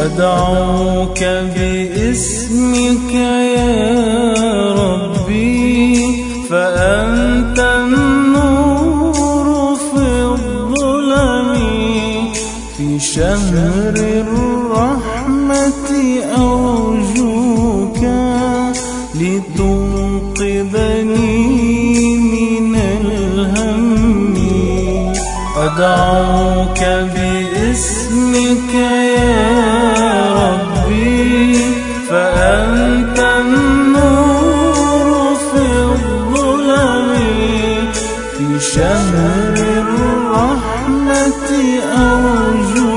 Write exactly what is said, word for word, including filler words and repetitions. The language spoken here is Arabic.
أدعوك باسمك يا ربي، فأنت النور في الظلم. في شهر الرحمة أرجوك لتنقذني من الهم. أدعوك باسمك يا ربي، فأنت النور في الظلم. في شهر الرحمة أرجوك